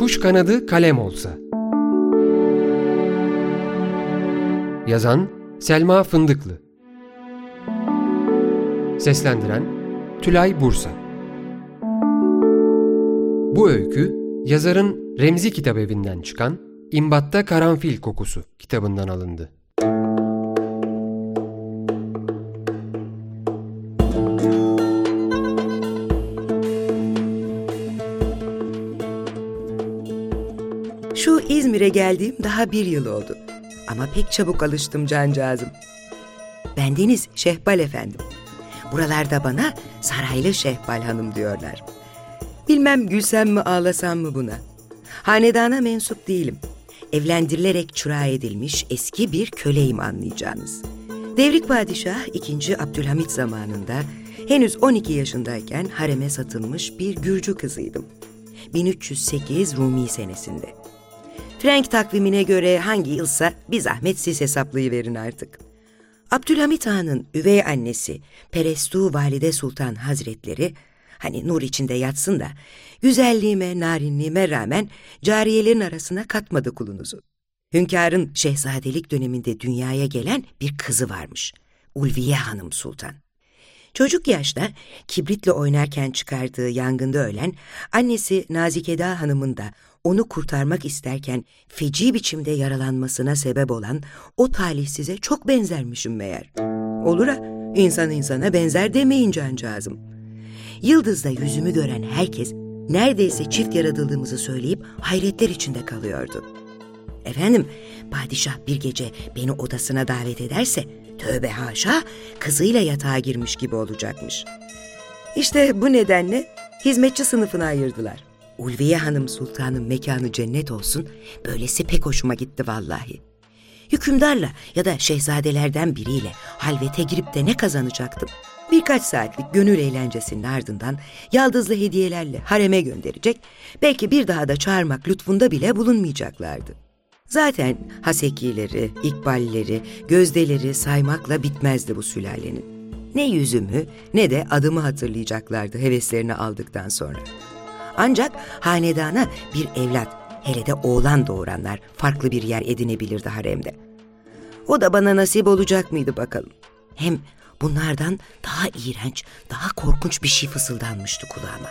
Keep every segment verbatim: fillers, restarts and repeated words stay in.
Kuş kanadı kalem olsa. Yazan Selma Fındıklı. Seslendiren Tülay Bursa. Bu öykü yazarın Remzi Kitabevi'nden çıkan İmbatta Karanfil Kokusu kitabından alındı. Şu İzmir'e geldiğim daha bir yıl oldu. Ama pek çabuk alıştım cancağızım. Bendeniz Şehbal efendim. Buralarda bana Saraylı Şehbal Hanım diyorlar. Bilmem gülsem mi ağlasam mı buna. Hanedana mensup değilim. Evlendirilerek çırağı edilmiş eski bir köleyim anlayacağınız. Devrik Padişah ikinci. Abdülhamit zamanında henüz on iki yaşındayken hareme satılmış bir Gürcü kızıydım. bin üç yüz sekiz Rumi senesinde. Frank takvimine göre hangi yılsa bir zahmet siz hesaplayıverin artık. Abdülhamit Han'ın üvey annesi Perestu Valide Sultan Hazretleri, hani nur içinde yatsın da, güzelliğime, narinliğime rağmen cariyelerin arasına katmadı kulunuzu. Hünkârın şehzadelik döneminde dünyaya gelen bir kızı varmış, Ulviye Hanım Sultan. Çocuk yaşta kibritle oynarken çıkardığı yangında ölen annesi Nazikeda Hanım'ın da onu kurtarmak isterken feci biçimde yaralanmasına sebep olan o talihsize çok benzermişim meğer. Olur ha, insan insana benzer demeyin cancağızım. Yıldız'da yüzümü gören herkes neredeyse çift yaratıldığımızı söyleyip hayretler içinde kalıyordu. Efendim, padişah bir gece beni odasına davet ederse, tövbe haşa, kızıyla yatağa girmiş gibi olacakmış. İşte bu nedenle hizmetçi sınıfına ayırdılar. Ulviye Hanım Sultan'ın mekanı cennet olsun, böylesi pek hoşuma gitti vallahi. Hükümdarla ya da şehzadelerden biriyle halvete girip de ne kazanacaktım? Birkaç saatlik gönül eğlencesinin ardından yaldızlı hediyelerle hareme gönderecek, belki bir daha da çağırmak lütfunda bile bulunmayacaklardı. Zaten hasekileri, ikballeri, gözdeleri saymakla bitmezdi bu sülalenin. Ne yüzümü ne de adımı hatırlayacaklardı heveslerini aldıktan sonra. Ancak hanedana bir evlat, hele de oğlan doğuranlar farklı bir yer edinebilirdi haremde. O da bana nasip olacak mıydı bakalım. Hem bunlardan daha iğrenç, daha korkunç bir şey fısıldanmıştı kulağıma.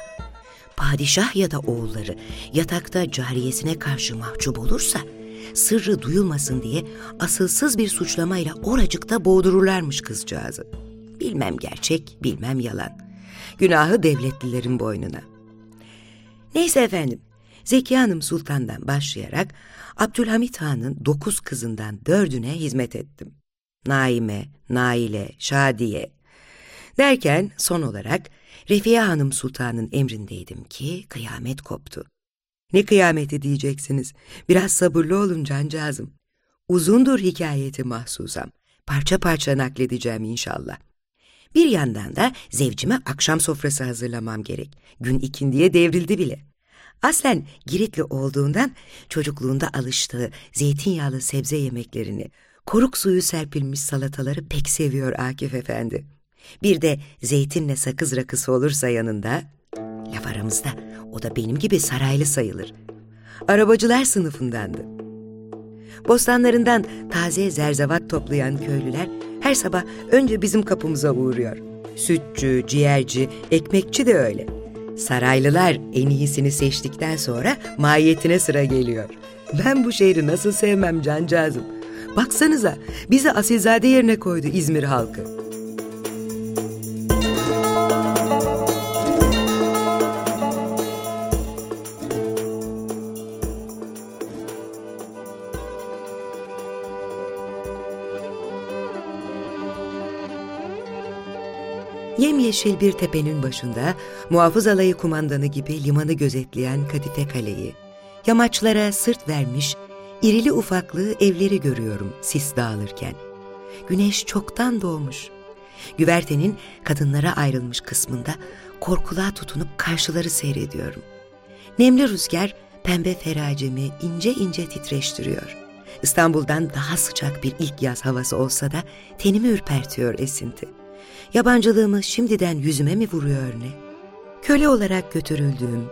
Padişah ya da oğulları yatakta cariyesine karşı mahcup olursa, sırrı duyulmasın diye asılsız bir suçlamayla oracıkta boğdururlarmış kızcağızı. Bilmem gerçek, bilmem yalan. Günahı devletlilerin boynuna. Neyse efendim, Zeki Hanım Sultan'dan başlayarak Abdülhamit Han'ın dokuz kızından dördüne hizmet ettim. Naime, Naile, Şadiye derken son olarak Refiye Hanım Sultan'ın emrindeydim ki kıyamet koptu. Ne kıyameti diyeceksiniz, biraz sabırlı olun cancağızım. Uzundur hikayeti mahsusam, parça parça nakledeceğim inşallah. Bir yandan da zevcime akşam sofrası hazırlamam gerek. Gün ikindiye devrildi bile. Aslen Giritli olduğundan çocukluğunda alıştığı zeytinyağlı sebze yemeklerini, koruk suyu serpilmiş salataları pek seviyor Akif Efendi. Bir de zeytinle sakız rakısı olursa yanında, laf aramızda o da benim gibi saraylı sayılır. Arabacılar sınıfındandı. Bostanlarından taze zerzevat toplayan köylüler her sabah önce bizim kapımıza uğruyor. Sütçü, ciğerci, ekmekçi de öyle. Saraylılar en iyisini seçtikten sonra mahiyetine sıra geliyor. Ben bu şehri nasıl sevmem cancağızım. Baksanıza, bizi asilzade yerine koydu İzmir halkı. Yemyeşil bir tepenin başında muhafız alayı kumandanı gibi limanı gözetleyen Kadife Kale'yi, yamaçlara sırt vermiş irili ufaklı evleri görüyorum sis dağılırken. Güneş çoktan doğmuş. Güvertenin kadınlara ayrılmış kısmında korkuluğa tutunup karşıları seyrediyorum. Nemli rüzgar pembe feracemi ince ince titreştiriyor. İstanbul'dan daha sıcak bir ilk yaz havası olsa da tenimi ürpertiyor esinti. Yabancılığımı şimdiden yüzüme mi vuruyor ne? Köle olarak götürüldüğüm,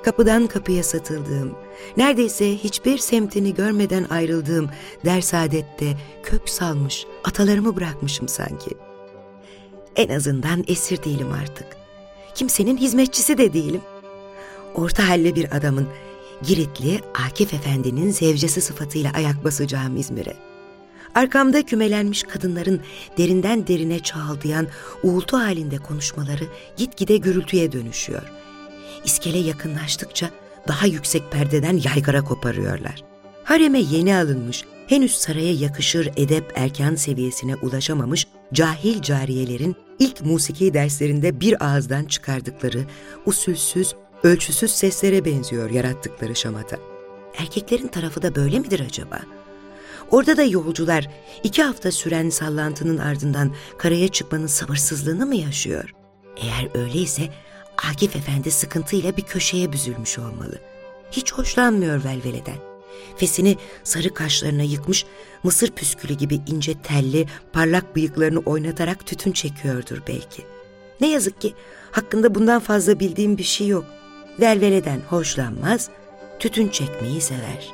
Kapıdan kapıya satıldığım, neredeyse hiçbir semtini görmeden ayrıldığım Dersaadet'te kök salmış, atalarımı bırakmışım sanki. En azından esir değilim artık. Kimsenin hizmetçisi de değilim. Orta halli bir adamın, Giritli Akif Efendi'nin zevcesi sıfatıyla ayak basacağım İzmir'e. Arkamda kümelenmiş kadınların derinden derine çağıldayan uğultu halinde konuşmaları gitgide gürültüye dönüşüyor. İskele yakınlaştıkça daha yüksek perdeden yaygara koparıyorlar. Hareme yeni alınmış, henüz saraya yakışır edep erkan seviyesine ulaşamamış cahil cariyelerin ilk musiki derslerinde bir ağızdan çıkardıkları usulsüz, ölçüsüz seslere benziyor yarattıkları şamata. Erkeklerin tarafı da böyle midir acaba? Orada da yolcular iki hafta süren sallantının ardından karaya çıkmanın sabırsızlığını mı yaşıyor? Eğer öyleyse Akif Efendi sıkıntıyla bir köşeye büzülmüş olmalı. Hiç hoşlanmıyor velveleden. Fesini sarı kaşlarına yıkmış, mısır püskülü gibi ince telli, parlak bıyıklarını oynatarak tütün çekiyordur belki. Ne yazık ki hakkında bundan fazla bildiğim bir şey yok. Velveleden hoşlanmaz, tütün çekmeyi sever.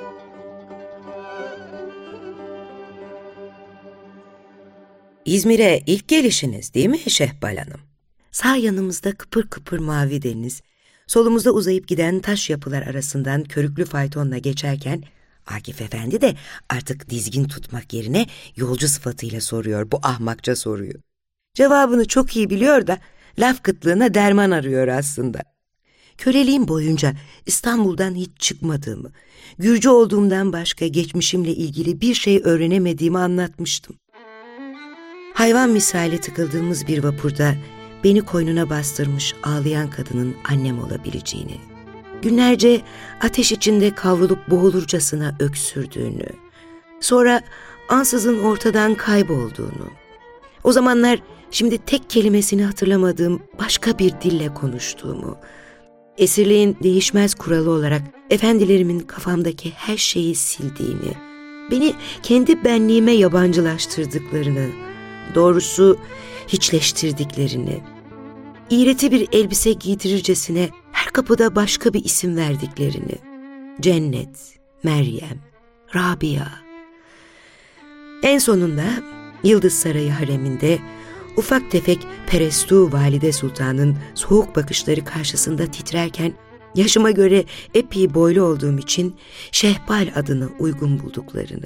İzmir'e ilk gelişiniz değil mi Şehbal Hanım? Sağ yanımızda kıpır kıpır mavi deniz, solumuzda uzayıp giden taş yapılar arasından körüklü faytonla geçerken Akif Efendi de artık dizgin tutmak yerine yolcu sıfatıyla soruyor bu ahmakça soruyu. Cevabını çok iyi biliyor da laf kıtlığına derman arıyor aslında. Köleliğim boyunca İstanbul'dan hiç çıkmadığımı, Gürcü olduğumdan başka geçmişimle ilgili bir şey öğrenemediğimi anlatmıştım. Hayvan misali tıkıldığımız bir vapurda beni koynuna bastırmış ağlayan kadının annem olabileceğini, günlerce ateş içinde kavrulup boğulurcasına öksürdüğünü, sonra ansızın ortadan kaybolduğunu, o zamanlar şimdi tek kelimesini hatırlamadığım başka bir dille konuştuğumu, esirliğin değişmez kuralı olarak efendilerimin kafamdaki her şeyi sildiğini, beni kendi benliğime yabancılaştırdıklarını, doğrusu hiçleştirdiklerini, iğreti bir elbise giydirircesine her kapıda başka bir isim verdiklerini, Cennet, Meryem, Rabia. En sonunda Yıldız Sarayı hareminde ufak tefek Perestu Valide Sultan'ın soğuk bakışları karşısında titrerken yaşıma göre epey boylu olduğum için Şehbal adını uygun bulduklarını.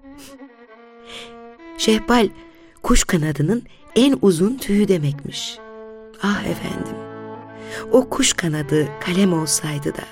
Şehbal, kuş kanadının en uzun tüyü demekmiş. Ah efendim, o kuş kanadı kalem olsaydı da.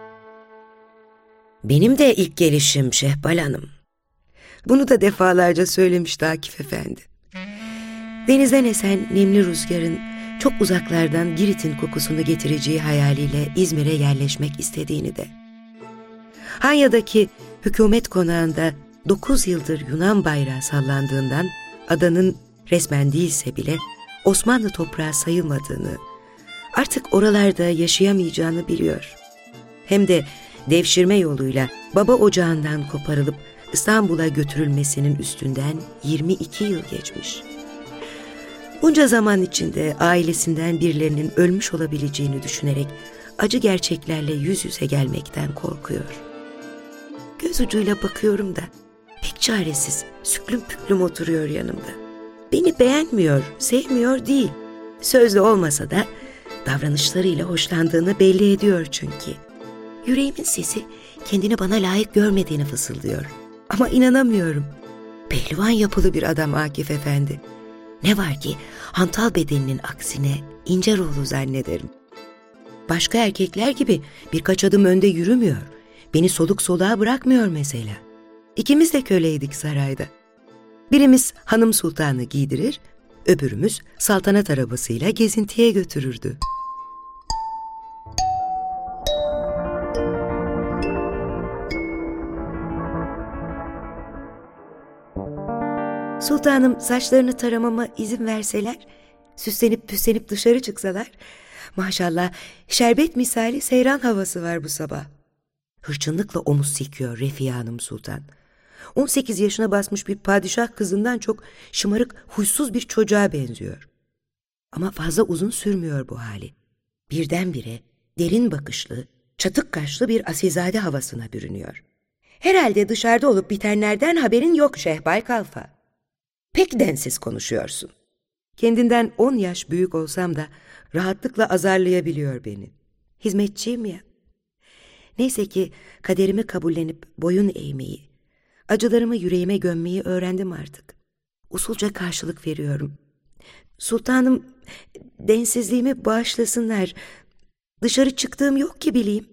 Benim de ilk gelişim Şehbal Hanım. Bunu da defalarca söylemişti Akif Efendi. Denizden esen nemli rüzgarın çok uzaklardan Girit'in kokusunu getireceği hayaliyle İzmir'e yerleşmek istediğini de. Hanya'daki hükümet konağında dokuz yıldır Yunan bayrağı sallandığından adanın resmen değilse bile Osmanlı toprağı sayılmadığını, artık oralarda yaşayamayacağını biliyor. Hem de devşirme yoluyla baba ocağından koparılıp İstanbul'a götürülmesinin üstünden yirmi iki yıl geçmiş. Bunca zaman içinde ailesinden birilerinin ölmüş olabileceğini düşünerek acı gerçeklerle yüz yüze gelmekten korkuyor. Göz ucuyla bakıyorum da pek çaresiz, süklüm püklüm oturuyor yanımda. Beni beğenmiyor, sevmiyor değil. Sözlü olmasa da davranışlarıyla hoşlandığını belli ediyor çünkü. Yüreğimin sesi kendini bana layık görmediğini fısıldıyor. Ama inanamıyorum. Pehlivan yapılı bir adam Akif Efendi. Ne var ki hantal bedeninin aksine ince ruhlu zannederim. Başka erkekler gibi birkaç adım önde yürümüyor. Beni soluk soluğa bırakmıyor mesela. İkimiz de köleydik sarayda. Birimiz hanım sultanı giydirir, öbürümüz saltanat arabasıyla gezintiye götürürdü. Sultanım saçlarını taramama izin verseler, süslenip püslenip dışarı çıksalar, maşallah şerbet misali seyran havası var bu sabah. Hırçınlıkla omuz silkiyor Refia Hanım Sultan. on sekiz yaşına basmış bir padişah kızından çok şımarık, huysuz bir çocuğa benziyor. Ama fazla uzun sürmüyor bu hali. Birdenbire derin bakışlı, çatık kaşlı bir asilzade havasına bürünüyor. Herhalde dışarıda olup bitenlerden haberin yok Şehbal Kalfa. Pek densiz konuşuyorsun. Kendinden on yaş büyük olsam da rahatlıkla azarlayabiliyor beni. Hizmetçiyim ya. Neyse ki kaderimi kabullenip boyun eğmeyi, acılarımı yüreğime gömmeyi öğrendim artık. Usulca karşılık veriyorum. Sultanım, densizliğimi bağışlasınlar. Dışarı çıktığım yok ki bileyim.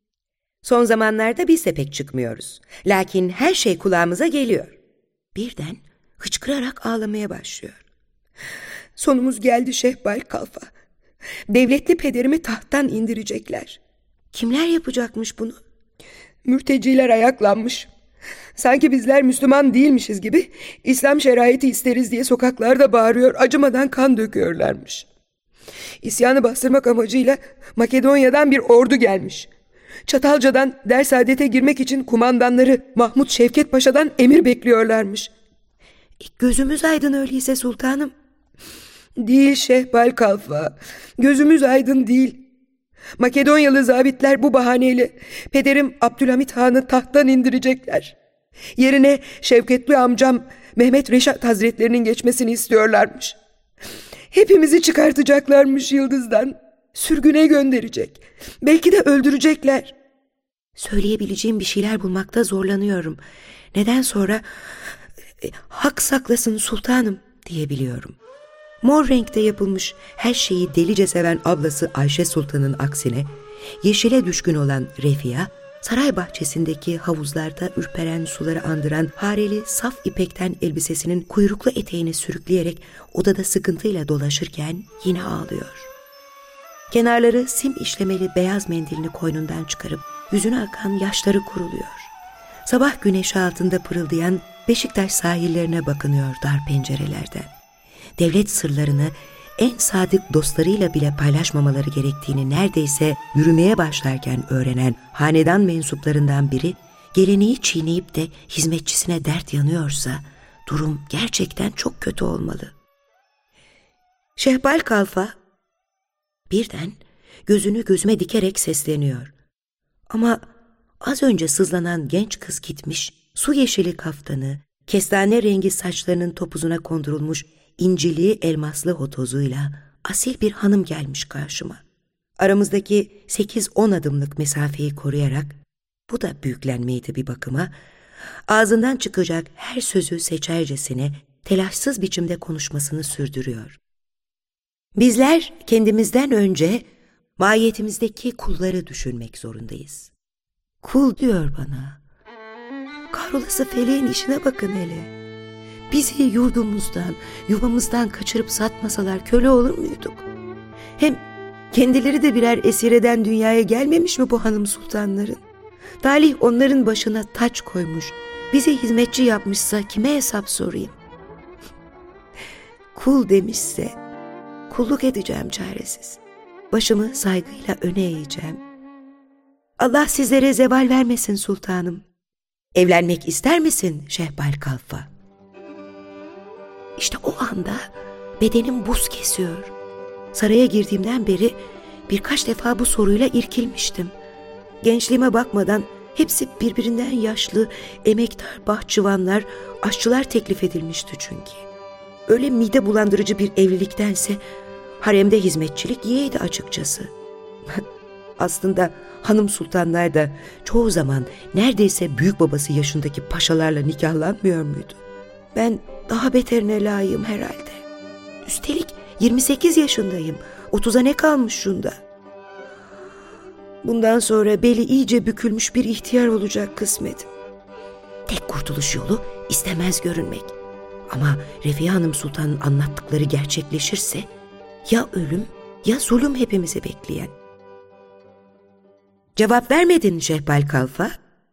Son zamanlarda biz de pek çıkmıyoruz. Lakin her şey kulağımıza geliyor. Birden hıçkırarak ağlamaya başlıyor. Sonumuz geldi Şehbal Kalfa. Devletli pederimi tahttan indirecekler. Kimler yapacakmış bunu? Mürteciler ayaklanmış. Sanki bizler Müslüman değilmişiz gibi İslam şeriatı isteriz diye sokaklarda bağırıyor, acımadan kan döküyorlarmış. İsyanı bastırmak amacıyla Makedonya'dan bir ordu gelmiş. Çatalca'dan Dersaadet'e girmek için kumandanları Mahmut Şevket Paşa'dan emir bekliyorlarmış. E, gözümüz aydın öyleyse sultanım. Değil Şehbal Kalfa, gözümüz aydın değil. Makedonyalı zabitler bu bahaneyle pederim Abdülhamit Han'ı tahttan indirecekler. Yerine Şevketli amcam Mehmet Reşat Hazretlerinin geçmesini istiyorlarmış. Hepimizi çıkartacaklarmış Yıldız'dan. Sürgüne gönderecek. Belki de öldürecekler. Söyleyebileceğim bir şeyler bulmakta zorlanıyorum. Neden sonra e, hak saklasın sultanım diyebiliyorum. Mor renkte yapılmış her şeyi delice seven ablası Ayşe Sultan'ın aksine yeşile düşkün olan Refia, saray bahçesindeki havuzlarda ürperen suları andıran hareli saf ipekten elbisesinin kuyruklu eteğini sürükleyerek odada sıkıntıyla dolaşırken yine ağlıyor. Kenarları sim işlemeli beyaz mendilini koynundan çıkarıp yüzüne akan yaşları kuruluyor. Sabah güneşi altında pırıldayan Beşiktaş sahillerine bakınıyor dar pencerelerden. Devlet sırlarını en sadık dostlarıyla bile paylaşmamaları gerektiğini neredeyse yürümeye başlarken öğrenen hanedan mensuplarından biri, geleneği çiğneyip de hizmetçisine dert yanıyorsa durum gerçekten çok kötü olmalı. Şehbal Kalfa birden gözünü gözüme dikerek sesleniyor. Ama az önce sızlanan genç kız gitmiş, su yeşili kaftanı, kestane rengi saçlarının topuzuna kondurulmuş incili elmaslı hotozuyla asil bir hanım gelmiş karşıma. Aramızdaki sekiz on adımlık mesafeyi koruyarak, bu da büyüklenmeydi bir bakıma, ağzından çıkacak her sözü seçercesine telaşsız biçimde konuşmasını sürdürüyor. Bizler kendimizden önce mahiyetimizdeki kulları düşünmek zorundayız. Kul diyor bana. Kahrolası feleğin işine bakın hele. Bizi yurdumuzdan, yuvamızdan kaçırıp satmasalar köle olur muyduk? Hem kendileri de birer esireden dünyaya gelmemiş mi bu hanım sultanların? Talih onların başına taç koymuş, bize hizmetçi yapmışsa kime hesap sorayım? Kul demişse kulluk edeceğim çaresiz. Başımı saygıyla öne eğeceğim. Allah sizlere zeval vermesin sultanım. Evlenmek ister misin Şehbal Kalfa? İşte o anda bedenim buz kesiyor. Saraya girdiğimden beri birkaç defa bu soruyla irkilmiştim. Gençliğime bakmadan hepsi birbirinden yaşlı, emektar bahçıvanlar, aşçılar teklif edilmişti çünkü. Öyle mide bulandırıcı bir evliliktense haremde hizmetçilik yeğdi açıkçası. Aslında hanım sultanlar da çoğu zaman neredeyse büyük babası yaşındaki paşalarla nikahlanmıyor muydu? Ben daha beterine layığım herhalde. Üstelik yirmi sekiz yaşındayım. otuza ne kalmış şunda? Bundan sonra beli iyice bükülmüş bir ihtiyar olacak kısmetim. Tek kurtuluş yolu istemez görünmek. Ama Refia Hanım Sultan'ın anlattıkları gerçekleşirse ya ölüm ya zulüm hepimizi bekleyen. Cevap vermedin Şehbal Kalfa.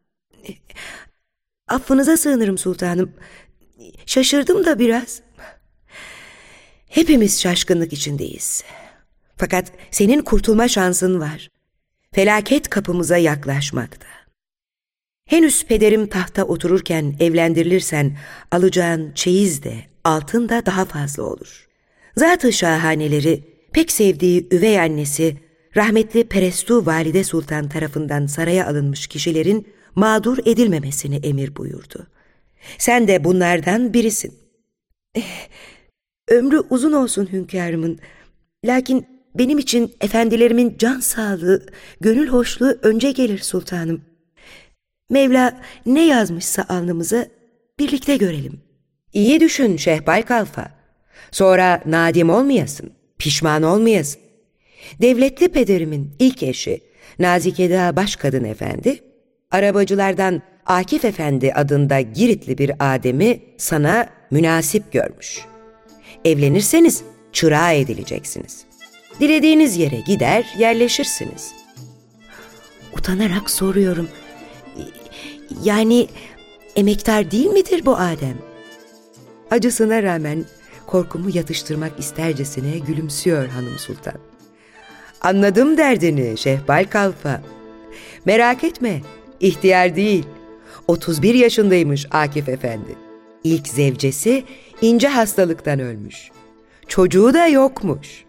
Affınıza sığınırım sultanım. Şaşırdım da biraz. Hepimiz şaşkınlık içindeyiz. Fakat senin kurtulma şansın var. Felaket kapımıza yaklaşmakta. Henüz pederim tahta otururken evlendirilirsen alacağın çeyiz de altın da daha fazla olur. Zat-ı şahaneleri pek sevdiği üvey annesi rahmetli Perestu Valide Sultan tarafından saraya alınmış kişilerin mağdur edilmemesini emir buyurdu. Sen de bunlardan birisin. Eh, ömrü uzun olsun hünkârımın. Lakin benim için efendilerimin can sağlığı, gönül hoşluğu önce gelir sultanım. Mevla ne yazmışsa alnımıza birlikte görelim. İyi düşün Şehbal Kalfa. Sonra nadim olmayasın, pişman olmayasın. Devletli pederimin ilk eşi Nazikeda Başkadın Efendi, arabacılardan Akif Efendi adında Giritli bir ademi sana münasip görmüş. Evlenirseniz çırağı edileceksiniz. Dilediğiniz yere gider yerleşirsiniz. Utanarak soruyorum. Yani emektar değil midir bu Adem? Acısına rağmen korkumu yatıştırmak istercesine gülümsüyor hanım sultan. Anladım derdini Şehbal Kalfa. Merak etme, ihtiyar değil. otuz bir yaşındaymış Akif Efendi. İlk zevcesi ince hastalıktan ölmüş. Çocuğu da yokmuş.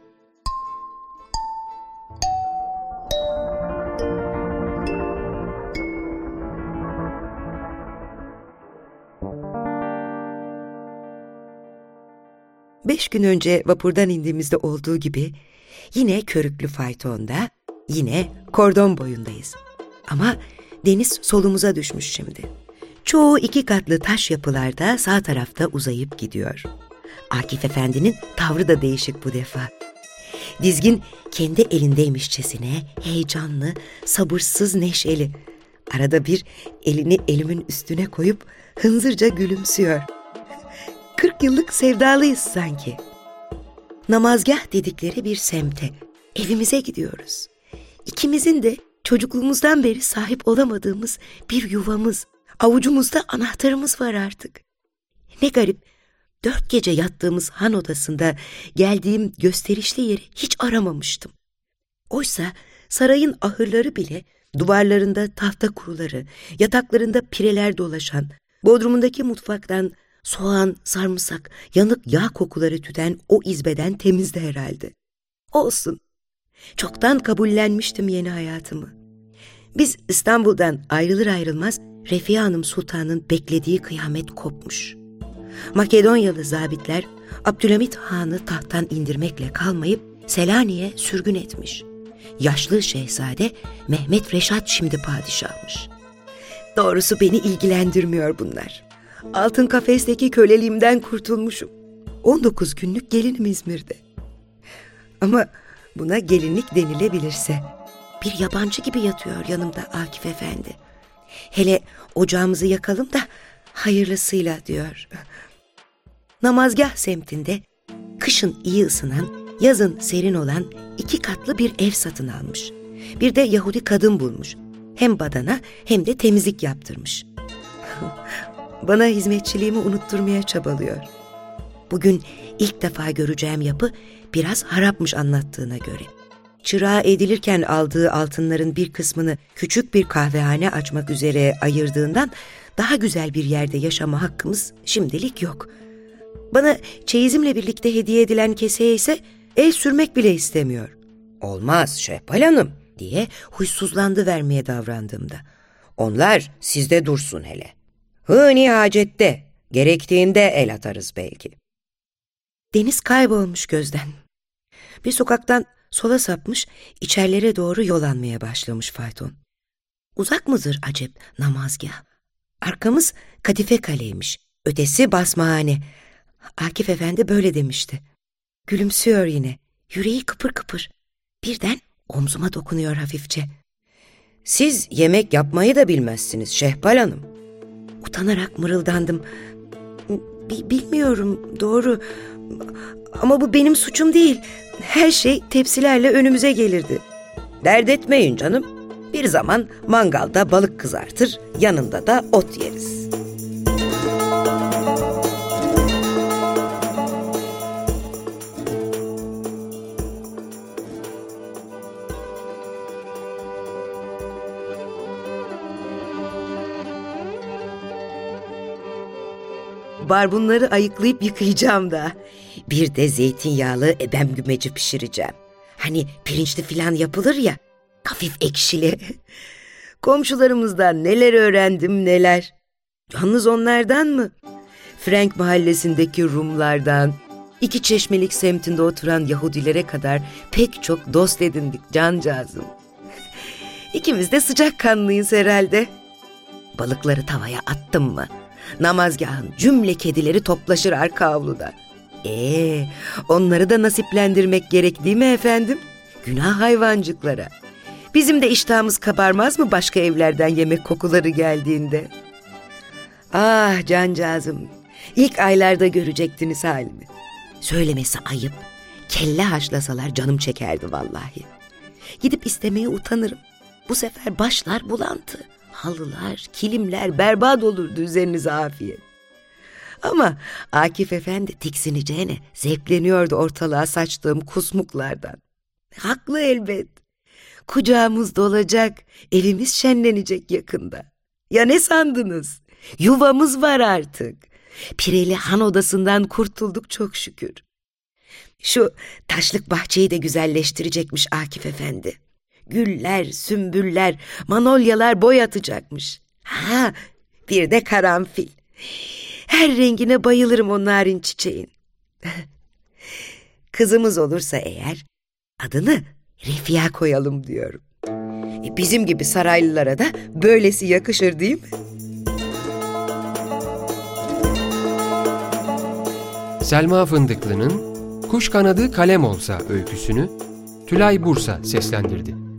Beş gün önce vapurdan indiğimizde olduğu gibi yine körüklü faytonda, yine kordon boyundayız. Ama deniz solumuza düşmüş şimdi. Çoğu iki katlı taş yapılarda sağ tarafta uzayıp gidiyor. Akif Efendi'nin tavrı da değişik bu defa. Dizgin kendi elindeymişçesine heyecanlı, sabırsız, neşeli. Arada bir elini elimin üstüne koyup hınzırca gülümsüyor. Kırk yıllık sevdalıyız sanki. Namazgah dedikleri bir semte, evimize gidiyoruz. İkimizin de çocukluğumuzdan beri sahip olamadığımız bir yuvamız, avucumuzda anahtarımız var artık. Ne garip, dört gece yattığımız han odasında geldiğim gösterişli yeri hiç aramamıştım. Oysa sarayın ahırları bile duvarlarında tahta kuruları, yataklarında pireler dolaşan, bodrumundaki mutfaktan soğan, sarımsak, yanık yağ kokuları tüten o izbeden temizdi herhalde. Olsun. Çoktan kabullenmiştim yeni hayatımı. Biz İstanbul'dan ayrılır ayrılmaz Refia Hanım Sultan'ın beklediği kıyamet kopmuş. Makedonyalı zabitler Abdülhamit Han'ı tahttan indirmekle kalmayıp Selanik'e sürgün etmiş. Yaşlı şehzade Mehmet Reşat şimdi padişahmış. Doğrusu beni ilgilendirmiyor bunlar. Altın kafesteki köleliğimden kurtulmuşum. on dokuz günlük gelinim İzmir'de. Ama buna gelinlik denilebilirse. Bir yabancı gibi yatıyor yanımda Akif Efendi. Hele ocağımızı yakalım da hayırlısıyla diyor. Namazgah semtinde kışın iyi ısınan, yazın serin olan iki katlı bir ev satın almış. Bir de Yahudi kadın bulmuş. Hem badana hem de temizlik yaptırmış. Bana hizmetçiliğimi unutturmaya çabalıyor. Bugün ilk defa göreceğim yapı biraz harapmış anlattığına göre. Çırağı edilirken aldığı altınların bir kısmını küçük bir kahvehane açmak üzere ayırdığından daha güzel bir yerde yaşama hakkımız şimdilik yok. Bana çeyizimle birlikte hediye edilen keseye ise el sürmek bile istemiyor. Olmaz Şehbal Hanım diye huysuzlandı vermeye davrandığımda. Onlar sizde dursun hele. Hıni hacette, gerektiğinde el atarız belki. Deniz kaybolmuş gözden. Bir sokaktan sola sapmış, içerilere doğru yol almaya başlamış fayton. Uzak mıdır acep namazgah? Arkamız Kadife Kale'ymiş, ötesi basmahane. Akif Efendi böyle demişti. Gülümsüyor yine, yüreği kıpır kıpır. Birden omzuma dokunuyor hafifçe. Siz yemek yapmayı da bilmezsiniz Şehbal Hanım. Utanarak mırıldandım. B- bilmiyorum, doğru. Ama bu benim suçum değil. Her şey tepsilerle önümüze gelirdi. Dert etmeyin canım. Bir zaman mangalda balık kızartır, yanında da ot yeriz. Barbunları ayıklayıp yıkayacağım da. Bir de zeytinyağlı ebem gümeci pişireceğim. Hani pirinçli filan yapılır ya, hafif ekşili. Komşularımızdan neler öğrendim neler. Yalnız onlardan mı? Frank mahallesindeki Rumlardan, iki Çeşmelik semtinde oturan Yahudilere kadar pek çok dost edindik cancağızım. İkimiz de sıcakkanlıyız herhalde. Balıkları tavaya attım mı, namazgahın cümle kedileri toplaşır arka avluda. Ee, onları da nasiplendirmek gerek değil mi efendim? Günah hayvancıklara. Bizim de iştahımız kabarmaz mı başka evlerden yemek kokuları geldiğinde? Ah cancağızım, ilk aylarda görecektiniz halimi. Söylemesi ayıp, kelle haşlasalar canım çekerdi vallahi. Gidip istemeye utanırım. Bu sefer başlar bulantı. Halılar, kilimler berbat olurdu, üzerinize afiyet. Ama Akif Efendi tiksineceğine zevkleniyordu ortalığa saçtığım kusmuklardan. Haklı elbet. Kucağımız dolacak, evimiz şenlenecek yakında. Ya ne sandınız? Yuvamız var artık. Pireli han odasından kurtulduk çok şükür. Şu taşlık bahçeyi de güzelleştirecekmiş Akif Efendi. Güller, sümbüller, manolyalar boy atacakmış. Ha, bir de karanfil. Her rengine bayılırım o narin çiçeğin. Kızımız olursa eğer adını Refia koyalım diyorum. E bizim gibi saraylılara da böylesi yakışır değil mi? Selma Fındıklı'nın Kuş Kanadı Kalem Olsa öyküsünü Tülay Bursa seslendirdi.